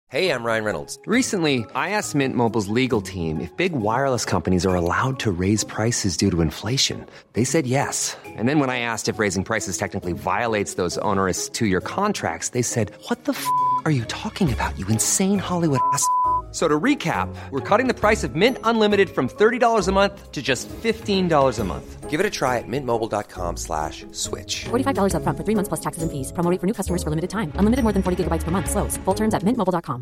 Hey, I'm Ryan Reynolds. Recently, I asked Mint Mobile's legal team if big wireless companies are allowed to raise prices due to inflation. They said yes. And then when I asked if raising prices technically violates those onerous two-year contracts, they said, "What the f*** are you talking about, you insane Hollywood ass?" So to recap, we're cutting the price of Mint Unlimited from $30 a month to just $15 a month. Give it a try at mintmobile.com/switch. $45 up front for 3 months plus taxes and fees. Promo rate for new customers for limited time. Unlimited more than 40 gigabytes per month. Slows full terms at mintmobile.com.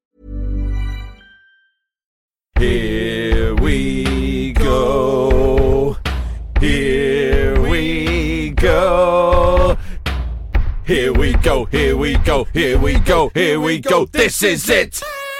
Here we go. Here we go. Here we go. Here we go. Here we go. Here we go. This is it.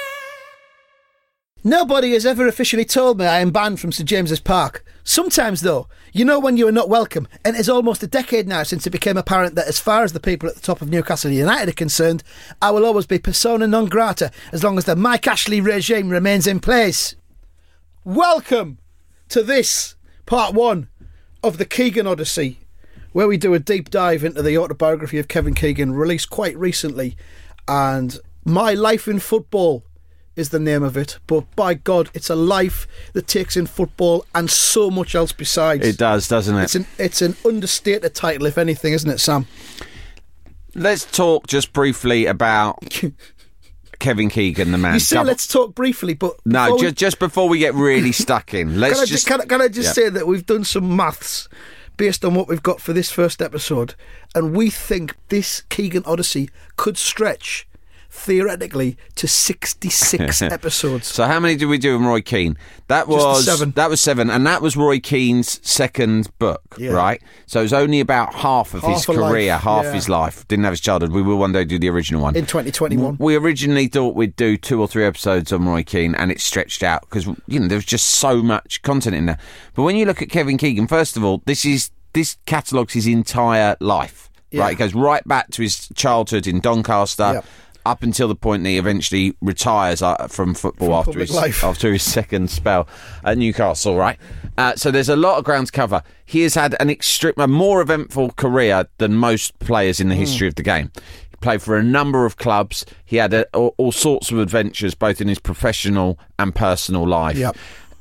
Nobody has ever officially told me I am banned from St James's Park. Sometimes, though, you know when you are not welcome, and it's almost a decade now since it became apparent that as far as the people at the top of Newcastle United are concerned, I will always be persona non grata as long as the Mike Ashley regime remains in place. Welcome to this, part one of the Keegan Odyssey, where we do a deep dive into the autobiography of Kevin Keegan, released quite recently, and My Life in Football is the name of it, but by God, it's a life that takes in football and so much else besides. It does, doesn't it? It's an understated title, if anything, isn't it, Sam? Let's talk just briefly about Kevin Keegan, the man. You say let's talk briefly, but no, just before we get really stuck in, let's can I just say that we've done some maths based on what we've got for this first episode, and we think this Keegan Odyssey could stretch theoretically to 66 episodes. So how many did we do in Roy Keane? That was 7. That was 7, and that was Roy Keane's second book, right? So it was only about half of his career, half his life. Didn't have his childhood. We will one day do the original one in 2021. We originally thought we'd do 2 or 3 episodes on Roy Keane, and it stretched out because there was just so much content in there. But when you look at Kevin Keegan, first of all, this catalogues his entire life, right? It goes right back to his childhood in Doncaster. Up until the point that he eventually retires from football after his second spell at Newcastle, right? So there's a lot of ground to cover. He has had a more eventful career than most players in the history of the game. He played for a number of clubs. He had all sorts of adventures, both in his professional and personal life. Yep.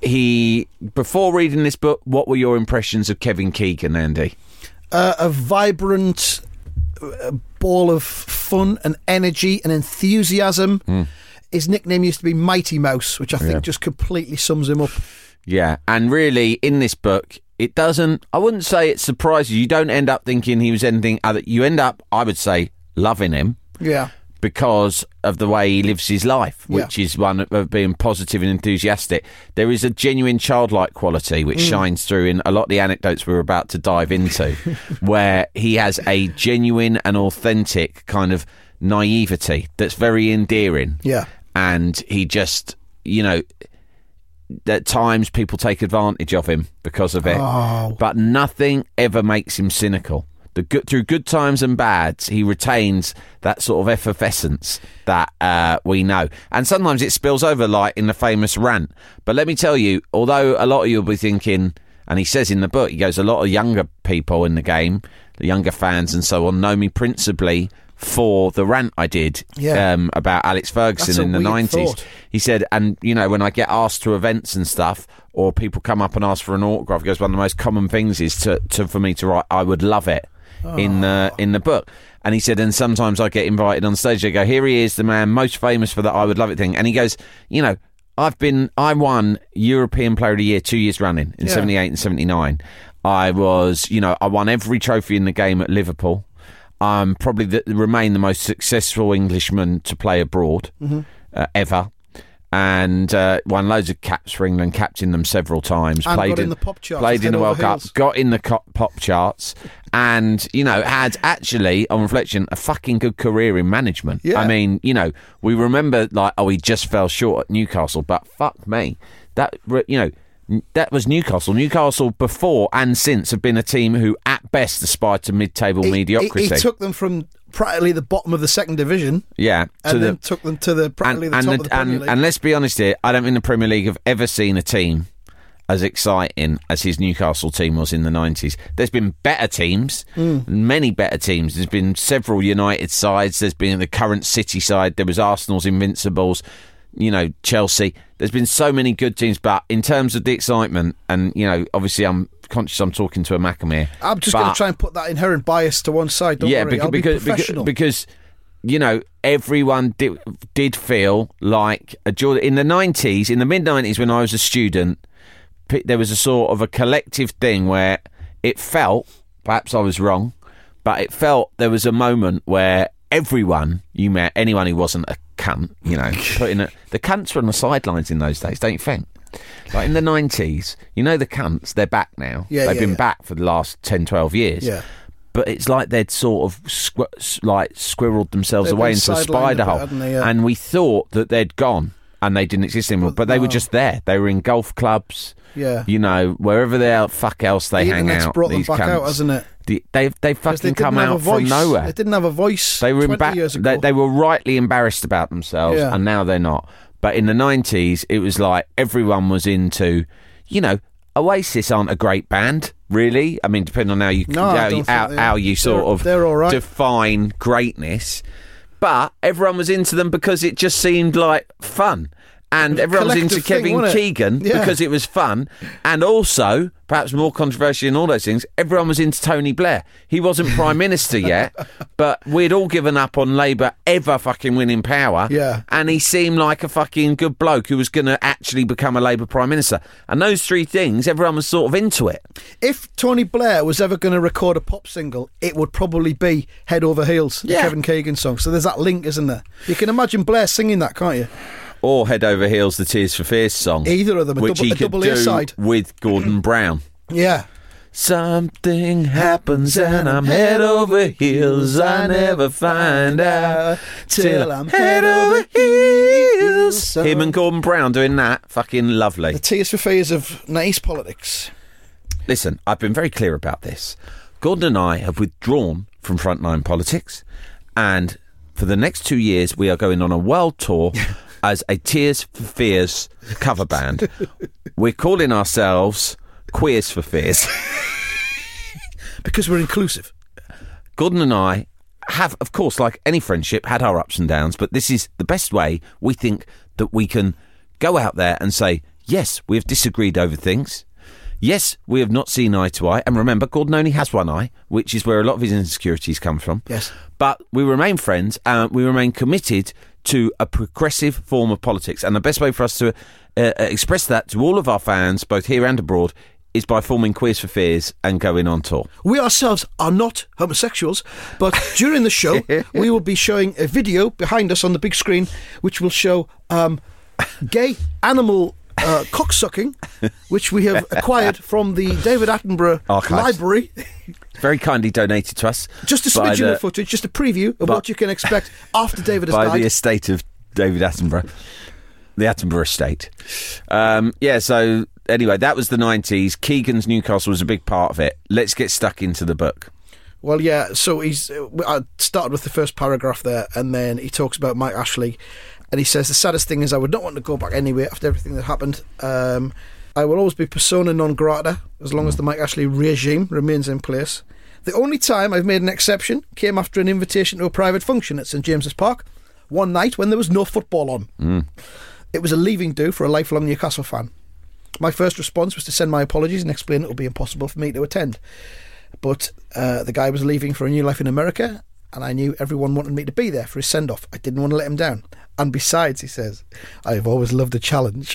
Before reading this book, what were your impressions of Kevin Keegan, Andy? A vibrant ball of fun and energy and enthusiasm. His nickname used to be Mighty Mouse, which I think just completely sums him up. Yeah, and really, in this book, I wouldn't say it surprises you. You don't end up thinking he was anything other. You end up, I would say, loving him. Yeah. Because of the way he lives his life, which is one of being positive and enthusiastic. There is a genuine childlike quality which shines through in a lot of the anecdotes we're about to dive into, where he has a genuine and authentic kind of naivety that's very endearing. Yeah. And he just, at times people take advantage of him because of it. Oh. But nothing ever makes him cynical. Through good times and bads, he retains that sort of effervescence that we know. And sometimes it spills over, like in the famous rant. But let me tell you, although a lot of you will be thinking, and he says in the book, he goes, a lot of younger people in the game, the younger fans and so on, know me principally for the rant I did about Alex Ferguson in the 90s. Thought. He said, and when I get asked to events and stuff, or people come up and ask for an autograph, he goes, one of the most common things is for me to write, I would love it. In the book. And he said, and sometimes I get invited on stage. They go, here he is, the man most famous for that I would love it thing. And he goes, I won European Player of the Year 2 years running in 78 and 79. I won every trophy in the game at Liverpool. I'm probably remain the most successful Englishman to play abroad ever. And won loads of caps for England, captained them several times. And played in the pop charts. Played in the World Cup, got in the pop charts, and had actually, on reflection, a fucking good career in management. Yeah. I mean, we remember he just fell short at Newcastle, but fuck me, that was Newcastle. Newcastle before and since have been a team who, at best, aspired to mid-table mediocrity. He took them from practically the bottom of the second division. Yeah. And then took them to the top of the Premier League. And let's be honest here, I don't think the Premier League have ever seen a team as exciting as his Newcastle team was in the 90s. There's been better teams, many better teams. There's been several United sides. There's been the current City side. There was Arsenal's Invincibles, Chelsea. There's been so many good teams, but in terms of the excitement, and, obviously I'm conscious I'm talking to a Macamere. I'm just going to try and put that inherent bias to one side, don't worry. I'll be professional. Because everyone did feel like in the 90s, in the mid-90s when I was a student, there was a sort of a collective thing where it felt, perhaps I was wrong, but it felt there was a moment where everyone you met, anyone who wasn't a cunt, the cunts were on the sidelines in those days, don't you think? Like in the 90s, the cunts, they're back now. They've been back for the last 10, 12 years. Yeah. But it's like they'd sort of squirreled themselves away into a spider hole. And we thought that they'd gone and they didn't exist anymore. But they were just there. They were in golf clubs. Yeah. Wherever the fuck else they hang out. Brought them back out, hasn't it? They fucking come out from nowhere. They didn't have a voice. They were 20 years ago. They were rightly embarrassed about themselves, and now they're not. But in the 90s, it was like everyone was into, Oasis aren't a great band, really. I mean, depending on how you sort of define greatness. But everyone was into them because it just seemed like fun. And everyone was into Kevin Keegan because it was fun. And also, perhaps more controversial in all those things, everyone was into Tony Blair. He wasn't Prime Minister yet, but we'd all given up on Labour ever fucking winning power. Yeah. And he seemed like a fucking good bloke who was going to actually become a Labour Prime Minister. And those three things, everyone was sort of into it. If Tony Blair was ever going to record a pop single, it would probably be Head Over Heels, the Kevin Keegan song. So there's that link, isn't there? You can imagine Blair singing that, can't you? Or Head Over Heels, the Tears for Fears song. Either of them, which he could do with Gordon Brown. Yeah. Something happens and I'm head over heels. I never find out till I'm head over heels. Him and Gordon Brown doing that, fucking lovely. The Tears for Fears of nice politics. Listen, I've been very clear about this. Gordon and I have withdrawn from Frontline Politics, and for the next 2 years we are going on a world tour as a Tears for Fears cover band. We're calling ourselves Queers for Fears. Because we're inclusive. Gordon and I have, of course, like any friendship, had our ups and downs, but this is the best way we think that we can go out there and say, yes, we have disagreed over things. Yes, we have not seen eye to eye. And remember, Gordon only has one eye, which is where a lot of his insecurities come from. Yes. But we remain friends and we remain committed to a progressive form of politics. And the best way for us to express that to all of our fans, both here and abroad, is by forming Queers for Fears and going on tour. We ourselves are not homosexuals, but during the show, we will be showing a video behind us on the big screen, which will show gay animal cocksucking, which we have acquired from the David Attenborough Archives. Library. Very kindly donated to us. Just a smidgen of footage, just a preview of what you can expect after David has died. By the estate of David Attenborough. The Attenborough estate. So anyway, that was the 90s. Keegan's Newcastle was a big part of it. Let's get stuck into the book. Well, yeah, so I started with the first paragraph there, and then he talks about Mike Ashley, and he says, the saddest thing is I would not want to go back anyway after everything that happened. I will always be persona non grata as long as the Mike Ashley regime remains in place. The only time I've made an exception came after an invitation to a private function at St James's Park, one night when there was no football on. It was a leaving do for a lifelong Newcastle fan. My first response was to send my apologies and explain it would be impossible for me to attend. But the guy was leaving for a new life in America, and I knew everyone wanted me to be there for his send-off. I didn't want to let him down. And besides, he says, I have always loved a challenge.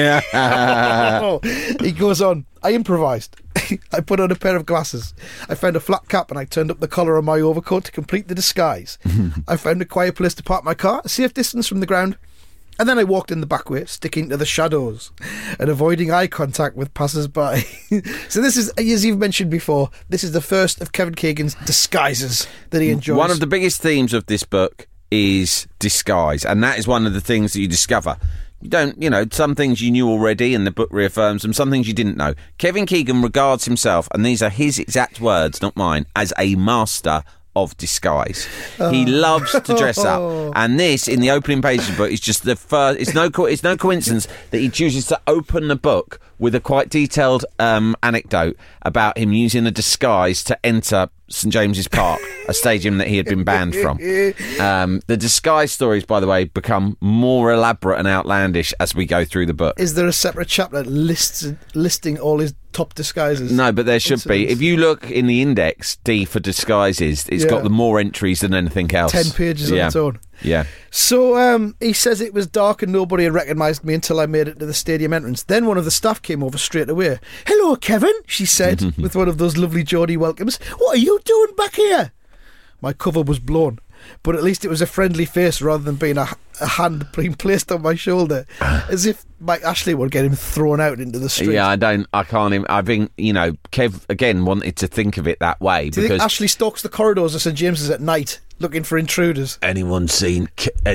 He goes on, I improvised. I put on a pair of glasses. I found a flat cap and I turned up the collar on my overcoat to complete the disguise. I found a quiet place to park my car, a safe distance from the ground. And then I walked in the back way, sticking to the shadows and avoiding eye contact with passers-by. So this is, as you've mentioned before, this is the first of Kevin Keegan's disguises that he enjoys. One of the biggest themes of this book is disguise, and that is one of the things that you discover. You don't, some things you knew already and the book reaffirms them, some things you didn't know. Kevin Keegan regards himself, and these are his exact words, not mine, as a master of disguise. He loves to dress up, and this in the opening page of the book is just the first. It's no coincidence that he chooses to open the book with a quite detailed anecdote about him using a disguise to enter St James's Park, a stadium that he had been banned from. The disguise stories, by the way, become more elaborate and outlandish as we go through the book. Is there a separate chapter listing all his top disguises? No, but there should be. If you look in the index, D for disguises, it's got the more entries than anything else. 10 pages on its own. Yeah. So he says it was dark and nobody had recognised me until I made it to the stadium entrance. Then one of the staff came over straight away. "Hello, Kevin," she said, with one of those lovely Geordie welcomes. "What are you doing back here?" My cover was blown, but at least it was a friendly face rather than being a hand being placed on my shoulder, as if Mike Ashley would get him thrown out into the street. Yeah, I can't even. I think, Kev, again, wanted to think of it that way. Do you think Ashley stalks the corridors of St James's at night, looking for intruders? Anyone seen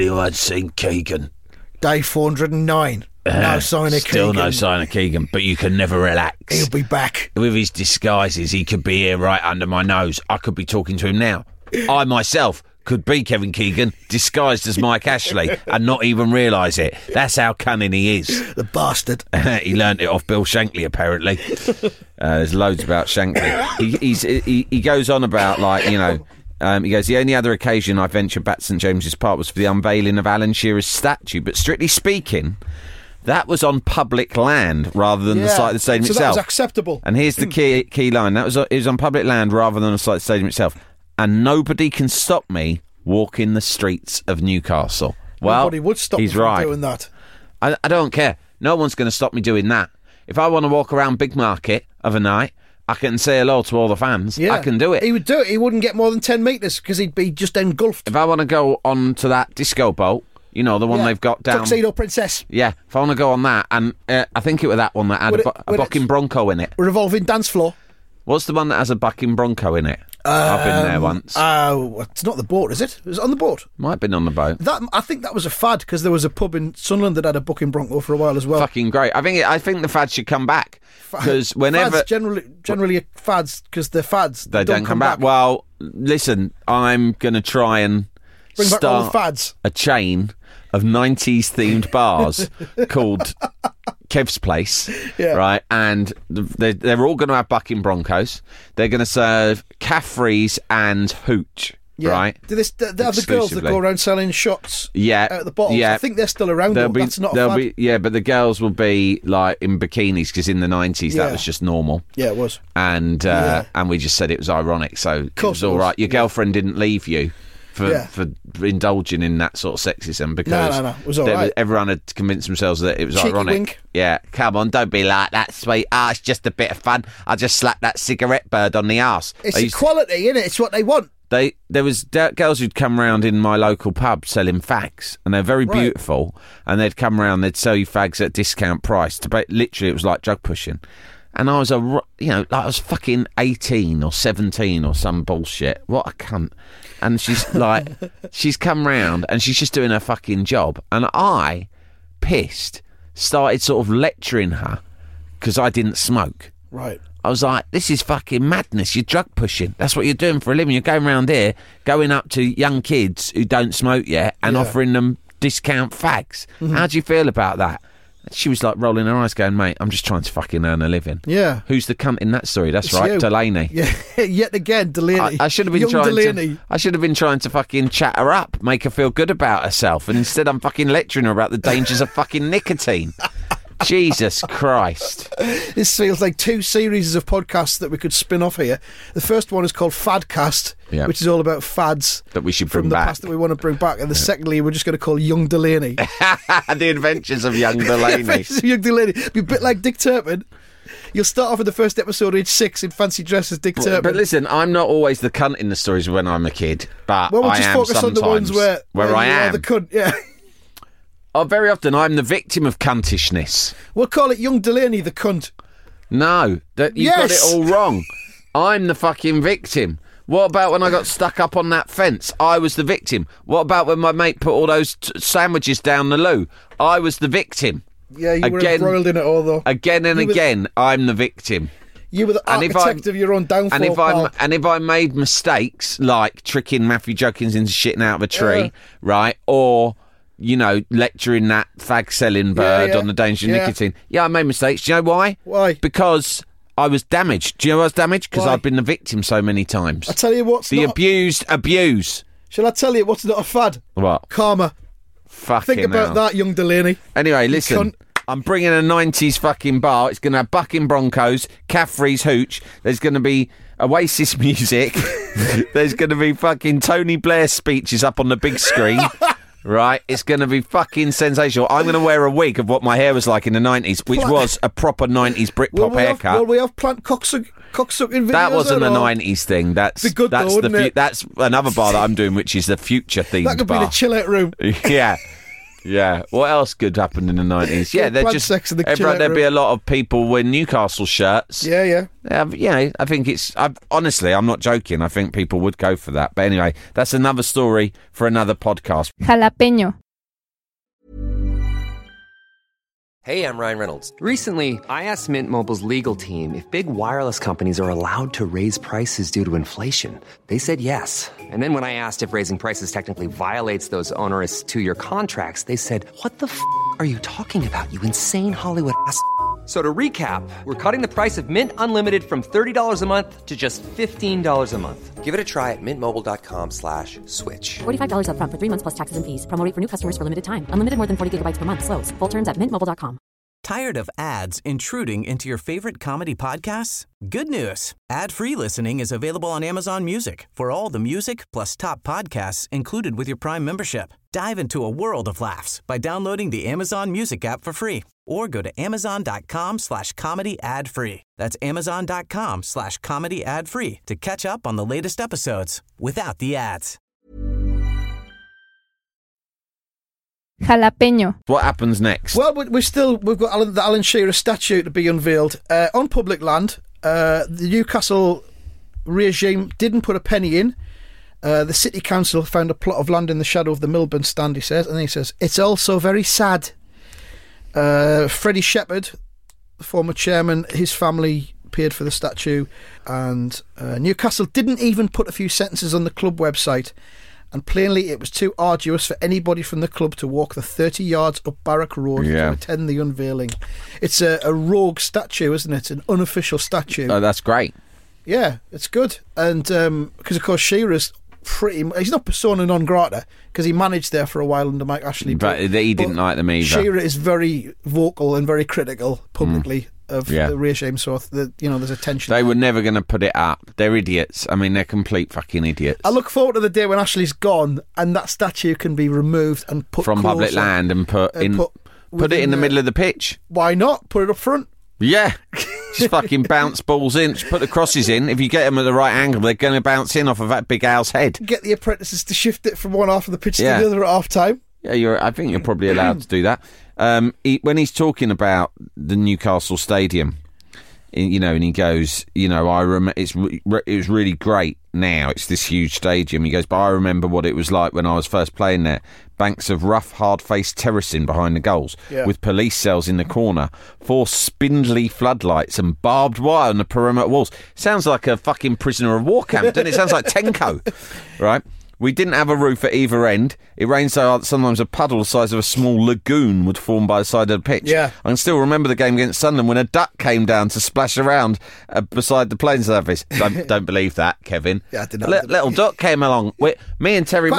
Keegan? Day 409. No sign of Keegan. Still no sign of Keegan, but you can never relax. He'll be back. With his disguises, he could be here right under my nose. I could be talking to him now. I myself could be Kevin Keegan, disguised as Mike Ashley, and not even realise it. That's how cunning he is. The bastard. He learnt it off Bill Shankly, apparently. There's loads about Shankly. He goes on about, he goes, the only other occasion I ventured back to St James's Park was for the unveiling of Alan Shearer's statue, but strictly speaking, that was on public land rather than the site of the stadium itself. So that was acceptable. And here's the key line. It was on public land rather than the site of the stadium itself. And nobody can stop me walking the streets of Newcastle. Well, nobody would stop he's me from right. doing that. I don't care. No one's going to stop me doing that. If I want to walk around Big Market of a night, I can say hello to all the fans. Yeah. I can do it. He would do it. He wouldn't get more than 10 metres because he'd be just engulfed. If I want to go on to that disco boat, the one they've got down... Tuxedo Princess. Yeah, if I want to go on that, and I think it was that one that had a bucking bronco in it. Revolving dance floor. What's the one that has a bucking bronco in it? I've been there once. It's not the boat, is it? Was it on the boat? Might have been on the boat. I think that was a fad because there was a pub in Sunderland that had a bucking bronco for a while as well. Fucking great. I think the fad should come back because whenever fads generally fads because they're fads. They don't come back. Well, listen, I'm going to try and bring back all the start fads. a chain of 90s themed bars called Kev's Place, right? And they're all going to have bucking broncos. They're going to serve Caffrey's and hooch, right? Do they have the girls that go around selling shots out of the bottles? Yeah. I think they're still around, though. That's not a fad. But the girls will be like in bikinis because in the 90s that was just normal. Yeah, it was. And we just said it was ironic, so it was all right. Your girlfriend didn't leave you for indulging in that sort of sexism because no, it was all right. Everyone had convinced themselves that it was Cheeky ironic. wink. Yeah, come on, don't be like that, sweet. It's just a bit of fun. I just slapped that cigarette bird on the arse. It's equality, innit? It's what they want. There was girls who'd come round in my local pub selling fags, and they're very beautiful, and they'd come round, they'd sell you fags at discount price. Literally, it was like drug pushing. And I was I was fucking 18 or 17 or some bullshit. What a cunt. And she's like, she's come round and she's just doing her fucking job. And I, pissed, started sort of lecturing her because I didn't smoke. Right. I was like, this is fucking madness. You're drug pushing. That's what you're doing for a living. You're going around here, going up to young kids who don't smoke yet and offering them discount fags. Mm-hmm. How do you feel about that? She was like rolling her eyes going, mate, I'm just trying to fucking earn a living. Yeah. Who's the cunt in that story? That's right, Delaney. Yeah, yet again, Delaney. I should have been trying to fucking chat her up, make her feel good about herself, and instead I'm fucking lecturing her about the dangers of fucking nicotine. Jesus Christ. This feels like two series of podcasts that we could spin off here. The first one is called Fadcast, which is all about fads that we should bring from the back. past that we want to bring back. And the secondly, we're just going to call Young Delaney. The Adventures of Young Delaney. Adventures of Young Delaney. Be a bit like Dick Turpin. You'll start off with the first episode age 6 in fancy dress as Dick Turpin. But listen, I'm not always the cunt in the stories when I'm a kid, but we'll I just am focus sometimes on the ones where I you am are the cunt. Yeah. Oh, very often I'm the victim of cuntishness. We'll call it Young Delaney the cunt. No, you've got it all wrong. I'm the fucking victim. What about when I got stuck up on that fence? I was the victim. What about when my mate put all those sandwiches down the loo? I was the victim. Yeah, you were embroiled in it all, though. Again and again, I'm the victim. You were the architect of your own downfall, and if I made mistakes like tricking Matthew Judkins into shitting out of a tree, right, or lecturing that fag-selling bird on the danger of nicotine. Yeah, I made mistakes. Do you know why? Why? Because I was damaged. Do you know I was damaged? Because I've been the victim so many times. I tell you what's the abused abuse. Shall I tell you what's not a fad? What? Karma. Fucking Think about that, young Delaney. Anyway, listen. I'm bringing a 90s fucking bar. It's going to have Bucking Broncos, Caffrey's Hooch. There's going to be Oasis music. There's going to be fucking Tony Blair speeches up on the big screen. Right, it's going to be fucking sensational. I'm going to wear a wig of what my hair was like in the 90s, which was a proper 90s Britpop haircut. Will we have plant cocksucking videos? That wasn't a 90s thing. That's that's another bar that I'm doing, which is the future themed bar. That could be the chill out room. Yeah. What else could happen in the 90s? Yeah, they're just sex in the there'd be a lot of people wearing Newcastle shirts. Yeah. I think honestly, I'm not joking. I think people would go for that. But anyway, that's another story for another podcast. Jalapeño. Hey, I'm Ryan Reynolds. Recently, I asked Mint Mobile's legal team if big wireless companies are allowed to raise prices due to inflation. They said yes. And then when I asked if raising prices technically violates those onerous 2-year contracts, they said, "What the f*** are you talking about, you insane Hollywood ass?" So to recap, we're cutting the price of Mint Unlimited from $30 a month to just $15 a month. Give it a try at mintmobile.com/switch. $45 up front for 3 months plus taxes and fees. Promo rate for new customers for limited time. Unlimited more than 40 gigabytes per month. Slows full terms at mintmobile.com. Tired of ads intruding into your favorite comedy podcasts? Good news. Ad-free listening is available on Amazon Music for all the music plus top podcasts included with your Prime membership. Dive into a world of laughs by downloading the Amazon Music app for free or go to amazon.com/comedy ad-free. That's amazon.com/comedy ad-free to catch up on the latest episodes without the ads. Jalapeño. What happens next? Well, we've got the Alan Shearer statue to be unveiled on public land. The Newcastle regime didn't put a penny in. The City Council found a plot of land in the shadow of the Milburn stand, he says, and he says, "It's also very sad." Freddie Shepherd, the former chairman, his family paid for the statue, and Newcastle didn't even put a few sentences on the club website, and plainly it was too arduous for anybody from the club to walk the 30 yards up Barrack Road to attend the unveiling. It's a rogue statue, isn't it? An unofficial statue. Oh, that's great. Yeah, it's good. And because, of course, Shearer's he's not persona non grata because he managed there for a while under Mike Ashley. But he didn't like them either. Shearer is very vocal and very critical publicly of the regime, so there's a tension. They were never going to put it up. They're idiots. I mean, they're complete fucking idiots. I look forward to the day when Ashley's gone and that statue can be removed and put from public land and put it in the middle of the pitch. Why not? Put it up front. Yeah. Just fucking bounce balls in. Just put the crosses in. If you get them at the right angle, they're going to bounce in off of that big owl's head. Get the apprentices to shift it from one half of the pitch to the other at half time. Yeah, I think you're probably allowed to do that. When he's talking about the Newcastle Stadium, and he goes, I remember it was really great. Now it's this huge stadium. He goes, but I remember what it was like when I was first playing there. Banks of rough, hard-faced terracing behind the goals, with police cells in the corner, 4 spindly floodlights and barbed wire on the perimeter walls. Sounds like a fucking prisoner of war camp, doesn't it? Sounds like Tenko, right? We didn't have a roof at either end. It rained so hard that sometimes a puddle the size of a small lagoon would form by the side of the pitch. Yeah. I can still remember the game against Sunderland when a duck came down to splash around beside the playing surface. Don't believe that, Kevin. Yeah, I did not. Little duck came along. Me and Terry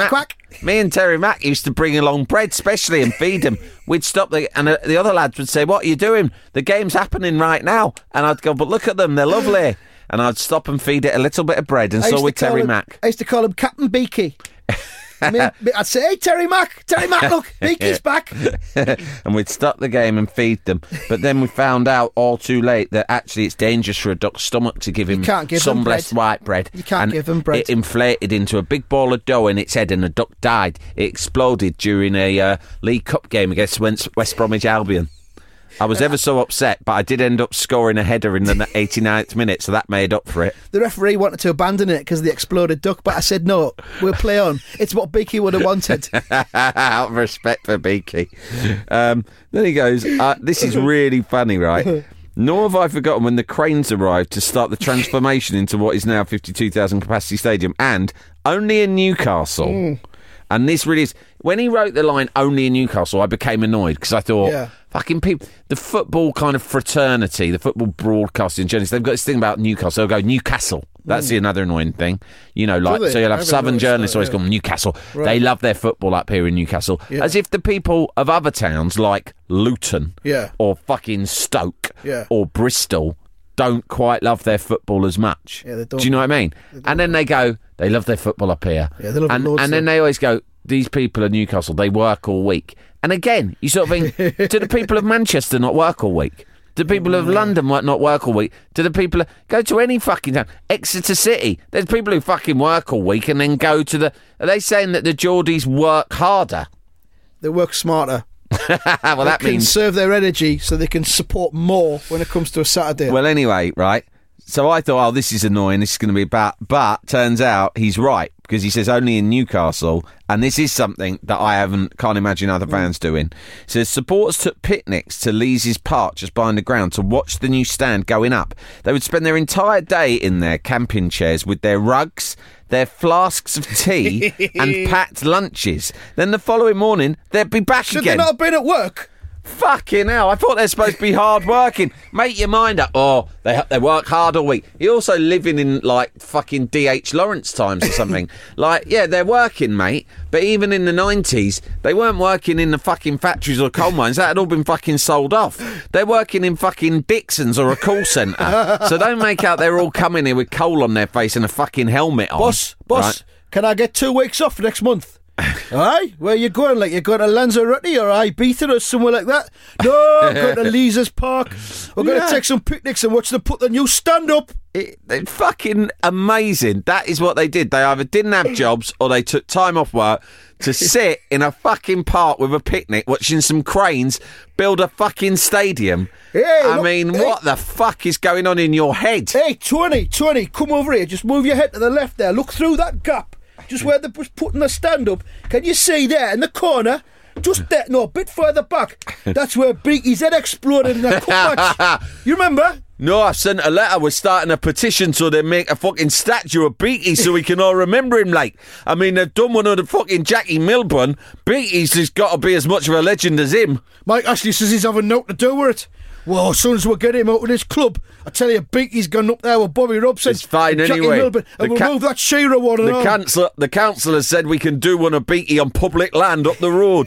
Mack used to bring along bread, especially, and feed them. We'd stop and the other lads would say, "What are you doing? The game's happening right now." And I'd go, "But look at them, they're lovely." And I'd stop and feed it a little bit of bread, and so would Terry Mack. I used to call him Captain Beaky. I'd say, "Hey, Terry Mack, look, Beaky's back." And we'd stop the game and feed them. But then we found out all too late that actually it's dangerous for a duck's stomach to give him some blessed white bread. You can't give him bread. It inflated into a big ball of dough in its head, and the duck died. It exploded during a League Cup game against West Bromwich Albion. I was ever so upset, but I did end up scoring a header in the 89th minute, so that made up for it. The referee wanted to abandon it because of the exploded duck, but I said, no, we'll play on. It's what Beaky would have wanted. Out of respect for Beaky. Then he goes, this is really funny, right? Nor have I forgotten when the cranes arrived to start the transformation into what is now 52,000 capacity stadium, and only in Newcastle. And this really is... When he wrote the line, only in Newcastle, I became annoyed because I thought, fucking people... The football kind of fraternity, the football broadcasting journalists, they've got this thing about Newcastle. They'll go, Newcastle. That's another annoying thing. You know, like, so you'll have Southern journalists always go, Newcastle. Right. They love their football up here in Newcastle. Yeah. As if the people of other towns like Luton or fucking Stoke or Bristol don't quite love their football as much. Yeah, they don't. Do you know what I mean? And then they go, they love their football up here. Yeah, they love it loads. And then they always go, these people in Newcastle, they work all week. And again, you sort of think, do the people of Manchester not work all week? Do the people of London not work all week? Do the people... Go to any fucking town. Exeter City. There's people who fucking work all week and then go to the... Are they saying that the Geordies work harder? They work smarter. Well, that means... They can conserve their energy so they can support more when it comes to a Saturday. Well, anyway, right... So I thought, oh, this is annoying, this is going to be bad. But turns out he's right, because he says only in Newcastle, and this is something that I can't imagine other fans doing. He says supporters took picnics to Lees's Park just behind the ground to watch the new stand going up. They would spend their entire day in their camping chairs with their rugs, their flasks of tea and packed lunches. Then the following morning, they'd be back again. Should they not have been at work? Fucking hell, I thought they're supposed to be hard working. Make your mind up. Oh, they work hard all week. You're also living in, like, fucking D.H. Lawrence times or something. Like, yeah, they're working, mate. But even in the 90s, they weren't working in the fucking factories or coal mines. That had all been fucking sold off. They're working in fucking Dixon's or a call centre. So don't make out they're all coming here with coal on their face and a fucking helmet on. Boss, right? Can I get 2 weeks off next month? Aye, where you going? Like, you're going to Lanzarote or Ibiza or somewhere like that? No, I'm going to Lees's Park. We're going to take some picnics and watch them put the new stand up. They're fucking amazing. That is what they did. They either didn't have jobs or they took time off work to sit in a fucking park with a picnic watching some cranes build a fucking stadium. Hey, what the fuck is going on in your head? Hey, Tony, come over here. Just move your head to the left there. Look through that gap. Just where they're putting the stand up. Can you see there in the corner? Just there, no, a bit further back. That's where Beaky's head exploded in a cup match. You remember? No, I sent a letter. We're starting a petition so they make a fucking statue of Beaky so we can all remember him, like. I mean, they've done one of the fucking Jackie Milburn. Beaky's just got to be as much of a legend as him. Mike Ashley says he's having nothing to do with it. Well, as soon as we get him out of this club, I tell you, Beaky's gone up there with Bobby Robson. It's fine Jackie anyway. Milburn, and we'll move that Shearer one and all. The council has said we can do one of Beaky on public land up the road.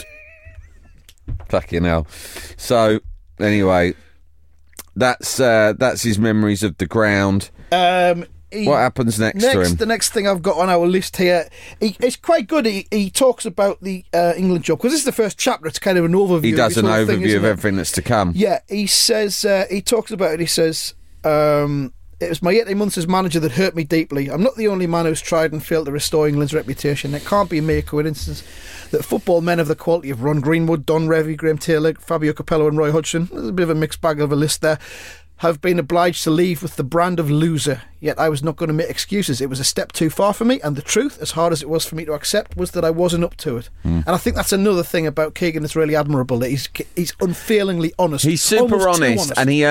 Fucking hell. So, anyway, that's his memories of the ground. What happens next to him? The next thing I've got on our list here, it's quite good. He talks about the England job, because this is the first chapter. It's kind of an overview. He does an overview of everything that's to come. Yeah, he says, he talks about it. He says, it was my 18 months as manager that hurt me deeply. I'm not the only man who's tried and failed to restore England's reputation. It can't be a mere coincidence that football men of the quality of Ron Greenwood, Don Revie, Graham Taylor, Fabio Capello and Roy Hodgson, there's a bit of a mixed bag of a list there, have been obliged to leave with the brand of loser. Yet I was not going to make excuses. It was a step too far for me, and the truth, as hard as it was for me to accept, was that I wasn't up to it. And I think that's another thing about Keegan that's really admirable, that he's unfailingly honest. He's super honest, and he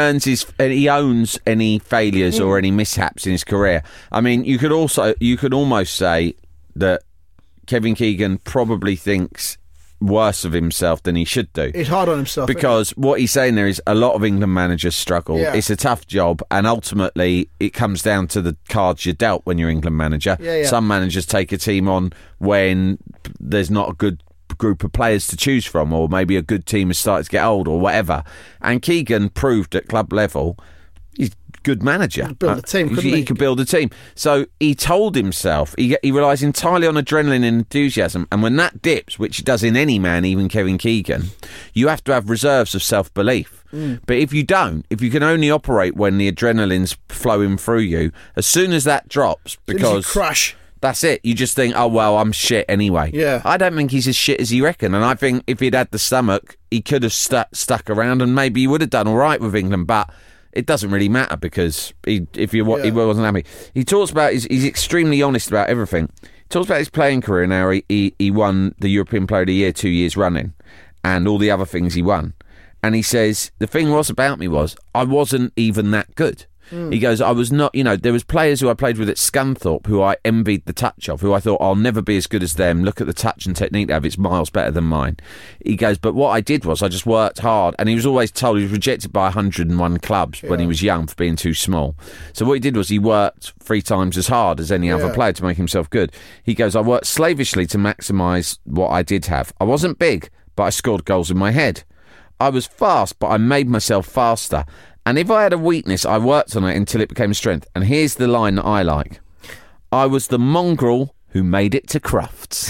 owns any failures or any mishaps in his career. I mean, you could almost say that Kevin Keegan probably thinks worse of himself than he should do. He's hard on himself. Because what he's saying there is a lot of England managers struggle. Yeah. It's a tough job, and ultimately it comes down to the cards you're dealt when you're England manager. Yeah. Some managers take a team on when there's not a good group of players to choose from, or maybe a good team has started to get old or whatever. And Keegan proved at club level he's good manager. Build a team, couldn't he? He could build a team. So he told himself he relies entirely on adrenaline and enthusiasm, and when that dips, which it does in any man, even Kevin Keegan, you have to have reserves of self-belief. But if you don't, if you can only operate when the adrenaline's flowing through you, as soon as that drops, because crash, that's it. You just think, oh, well, I'm shit anyway. Yeah. I don't think he's as shit as you reckon. And I think if he'd had the stomach, he could have stuck around, and maybe he would have done all right with England. But it doesn't really matter, because he wasn't happy. He talks about, he's extremely honest about everything. He talks about his playing career and how he won the European Player of the Year 2 years running, and all the other things he won. And he says, the thing was about me was I wasn't even that good. He goes, I was not, there was players who I played with at Scunthorpe who I envied the touch of, who I thought, I'll never be as good as them. Look at the touch and technique they have. It's miles better than mine. He goes, but what I did was I just worked hard. And he was always told, he was rejected by 101 clubs when he was young for being too small. So what he did was he worked 3 times as hard as any other player to make himself good. He goes, I worked slavishly to maximise what I did have. I wasn't big, but I scored goals in my head. I was fast, but I made myself faster. And if I had a weakness, I worked on it until it became a strength. And here's the line that I like. I was the mongrel who made it to Crufts.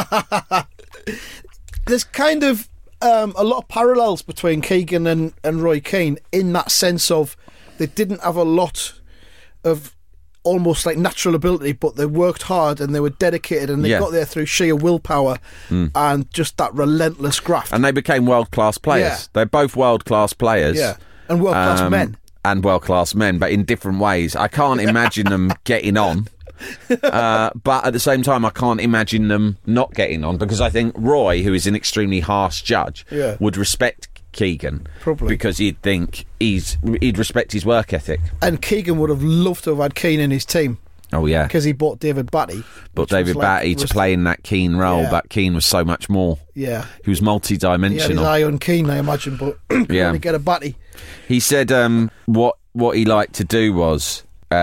There's kind of a lot of parallels between Keegan and Roy Keane in that sense of they didn't have a lot of almost like natural ability, but they worked hard and they were dedicated and they got there through sheer willpower and just that relentless graft. And they became world-class players. Yeah. They're both world-class players. Yeah. And world-class men. And world-class men, but in different ways. I can't imagine them getting on. But at the same time, I can't imagine them not getting on, because I think Roy, who is an extremely harsh judge, would respect Keegan. Probably. Because he'd think he'd respect his work ethic. And Keegan would have loved to have had Keane in his team. Oh, yeah. Because he bought David Batty. But David Batty to play in that Keane role, but Keane was so much more. Yeah. He was multi-dimensional. He had his eye on Keane, I imagine, but could only get a Batty. He said what he liked to do was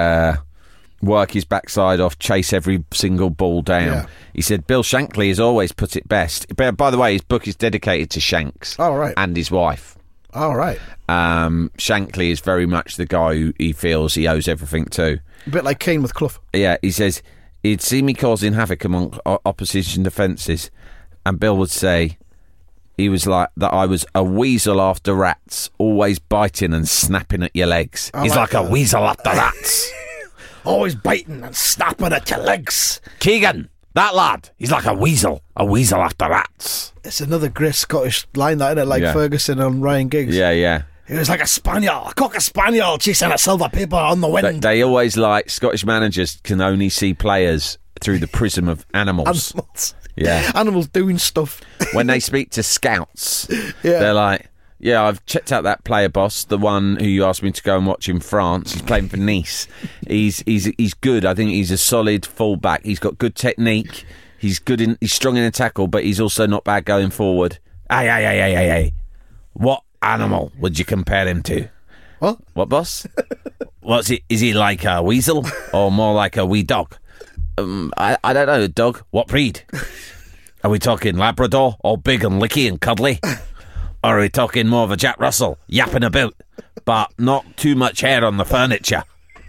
work his backside off, chase every single ball down. Yeah. He said Bill Shankly has always put it best. By the way, his book is dedicated to Shanks and his wife. Oh, right. Shankly is very much the guy who he feels he owes everything to. A bit like Keane with Clough. Yeah, he says he'd see me causing havoc among opposition defences, and Bill would say he was like that. I was a weasel after rats, always biting and snapping at your legs. He's like a weasel after rats. Always biting and snapping at your legs. Keegan, that lad, he's like a weasel after rats. It's another great Scottish line, that, isn't it? Like Ferguson and Ryan Giggs. Yeah, yeah. He was like a spaniel, a cocker spaniel chasing a silver paper on the wind. They always like, Scottish managers can only see players through the prism of animals. Yeah. Animals doing stuff. When they speak to scouts, they're like, yeah, I've checked out that player, boss, the one who you asked me to go and watch in France. He's playing for Nice. He's good. I think he's a solid fullback. He's got good technique. He's strong in a tackle, but he's also not bad going forward. Hey. What animal would you compare him to? What, boss? What's he? Is he like a weasel or more like a wee dog? I don't know, dog. What breed? Are we talking Labrador, all big and licky and cuddly? Or are we talking more of a Jack Russell, yapping about, but not too much hair on the furniture?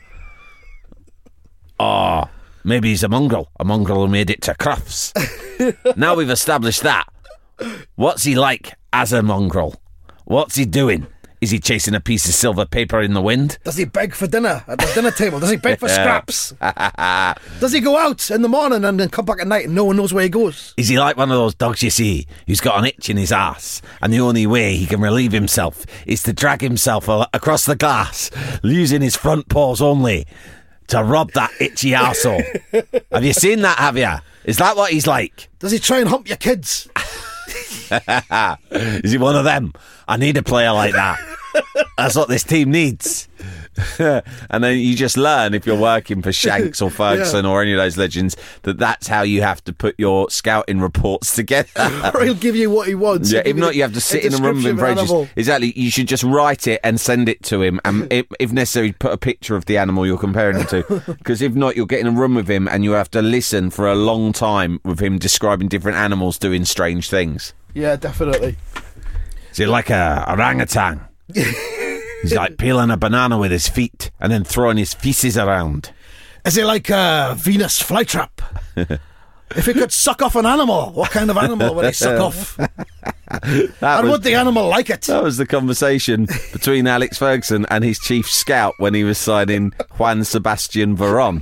Oh, maybe he's a mongrel who made it to Crufts. Now we've established that. What's he like as a mongrel? What's he doing? Is he chasing a piece of silver paper in the wind? Does he beg for dinner at the dinner table? Does he beg for scraps? Does he go out in the morning and then come back at night and no one knows where he goes? Is he like one of those dogs you see who's got an itch in his arse and the only way he can relieve himself is to drag himself across the glass using his front paws only to rub that itchy arsehole? Have you seen that, have you? Is that what he's like? Does he try and hump your kids? Is he one of them? I need a player like that. That's what this team needs. And then you just learn, if you're working for Shanks or Ferguson or any of those legends, that's how you have to put your scouting reports together. Or he'll give you what he wants. Yeah, if not, you have to sit in a room with him for ages. Exactly. You should just write it and send it to him, and if necessary, put a picture of the animal you're comparing him to. Because if not, you'll get in a room with him and you have to listen for a long time with him describing different animals doing strange things. Yeah, definitely. Is he like a orangutan? He's like peeling a banana with his feet and then throwing his feces around. Is he like a Venus flytrap? If he could suck off an animal, what kind of animal would he suck off? Would the animal like it? That was the conversation between Alex Ferguson and his chief scout when he was signing Juan Sebastian Veron.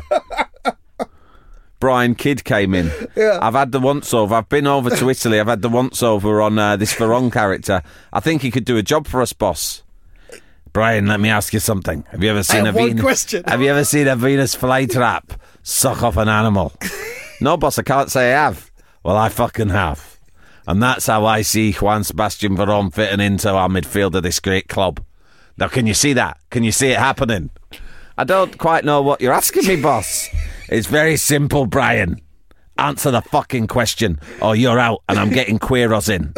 Brian Kidd came in. Yeah. I've had the once-over. I've been over to Italy. I've had the once-over on this Veron character. I think he could do a job for us, boss. Brian, let me ask you something. Have you ever seen Have you ever seen a Venus flytrap suck off an animal? No, boss, I can't say I have. Well, I fucking have. And that's how I see Juan Sebastian Veron fitting into our midfield of this great club. Now, can you see that? Can you see it happening? I don't quite know what you're asking me, boss. It's very simple, Brian. Answer the fucking question, or you're out and I'm getting Quiros in.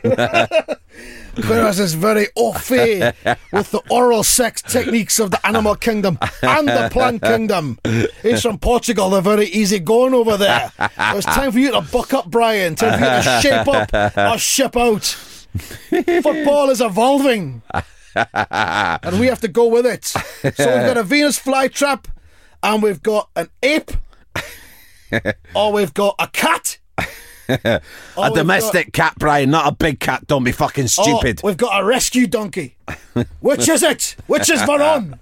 Quiros is very au fait with the oral sex techniques of the animal kingdom and the plant kingdom. He's from Portugal. They're very easy going over there. It's time for you to buck up, Brian. Time for you to shape up or ship out. Football is evolving. And we have to go with it. So we've got a Venus flytrap, and we've got an ape, or we've got a cat. A domestic cat, Brian, not a big cat. Don't be fucking stupid. We've got a rescue donkey. Which is it? Which is Veron?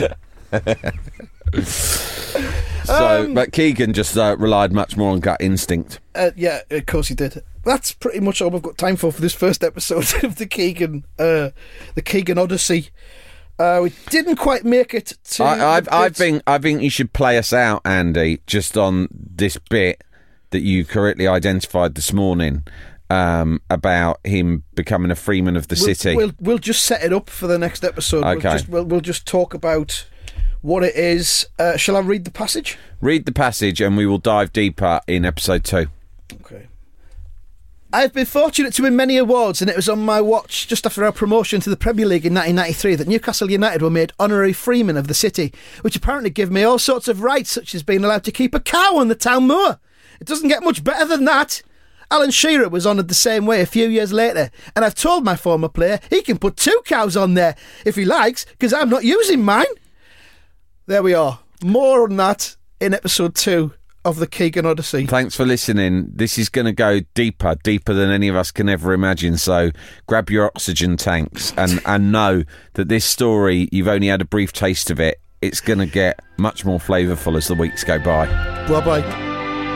But Keegan just relied much more on gut instinct. Yeah, of course he did. That's pretty much all we've got time for this first episode of the Keegan Odyssey. We didn't quite make it to. I think you should play us out, Andy, just on this bit that you correctly identified this morning about him becoming a freeman of the city. We'll just set it up for the next episode. Okay. We'll just talk about what it is. Shall I read the passage? Read the passage, and we will dive deeper in episode 2. Okay. I've been fortunate to win many awards, and it was on my watch, just after our promotion to the Premier League in 1993, that Newcastle United were made honorary freemen of the city, which apparently give me all sorts of rights, such as being allowed to keep a cow on the town moor. It doesn't get much better than that. Alan Shearer was honoured the same way a few years later, and I've told my former player he can put 2 cows on there if he likes, because I'm not using mine. There we are. More on that in episode 2 of the Keegan Odyssey. Thanks for listening. This is going to go deeper than any of us can ever imagine. So grab your oxygen tanks and know that this story, you've only had a brief taste of it. It's going to get much more flavourful as the weeks go by. Bye-bye.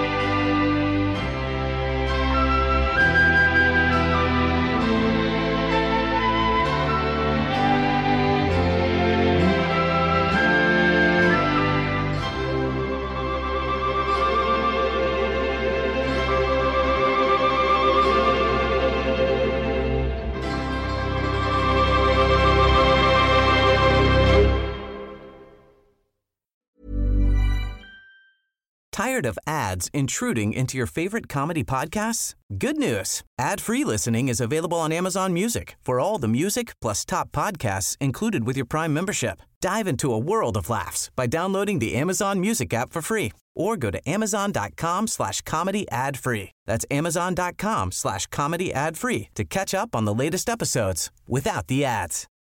Tired of ads intruding into your favorite comedy podcasts? Good news. Ad-free listening is available on Amazon Music for all the music plus top podcasts included with your Prime membership. Dive into a world of laughs by downloading the Amazon Music app for free or go to amazon.com/comedy ad-free. That's amazon.com/comedy ad-free to catch up on the latest episodes without the ads.